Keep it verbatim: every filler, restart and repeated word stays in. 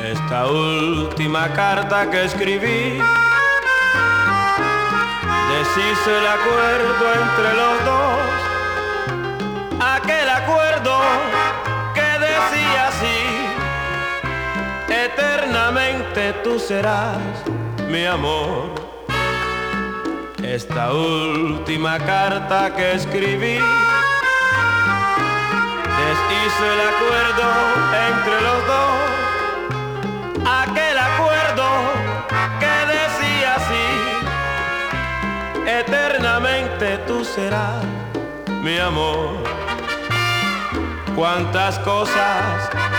Esta última carta que escribí, deshice el acuerdo entre los dos, aquel acuerdo que decía así: eternamente tú serás mi amor. Esta última carta que escribí, deshizo el acuerdo entre los dos, aquel acuerdo que decía así: eternamente tú serás mi amor. Cuántas cosas